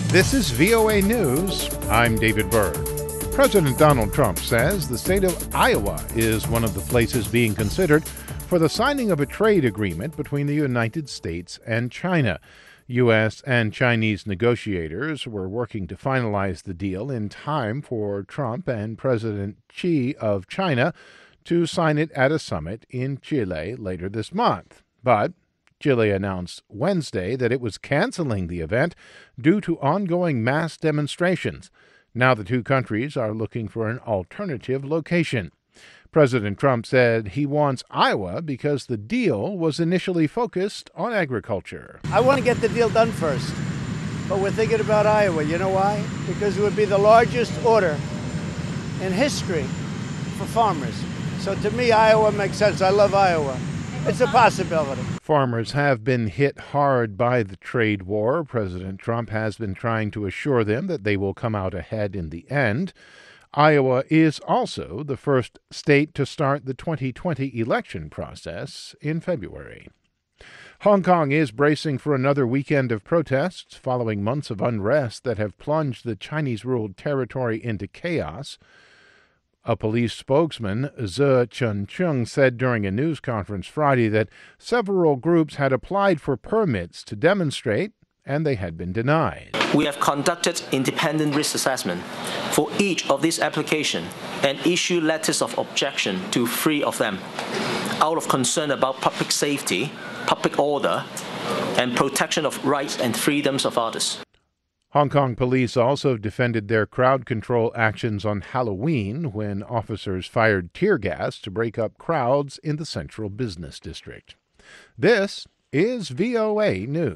This is VOA News. I'm David Byrd. President Donald Trump says the state of Iowa is one of the places being considered for the signing of a trade agreement between the United States and China. U.S. and Chinese negotiators were working to finalize the deal in time for Trump and President Xi of China to sign it at a summit in Chile later this month. But Chile announced Wednesday that it was canceling the event due to ongoing mass demonstrations. Now the two countries are looking for an alternative location. President Trump said he wants Iowa because the deal was initially focused on agriculture. I want to get the deal done first, but we're thinking about Iowa. You know why? Because it would be the largest order in history for farmers. So to me, Iowa makes sense. I love Iowa. It's a possibility. Farmers have been hit hard by the trade war. President Trump has been trying to assure them that they will come out ahead in the end. Iowa is also the first state to start the 2020 election process in February. Hong Kong is bracing for another weekend of protests following months of unrest that have plunged the Chinese-ruled territory into chaos. A police spokesman, Zhe Chuncheng, said during a news conference Friday that several groups had applied for permits to demonstrate, and they had been denied. We have conducted independent risk assessment for each of these applications and issued letters of objection to 3 of them, out of concern about public safety, public order, and protection of rights and freedoms of others. Hong Kong police also defended their crowd control actions on Halloween when officers fired tear gas to break up crowds in the central business district. This is VOA News.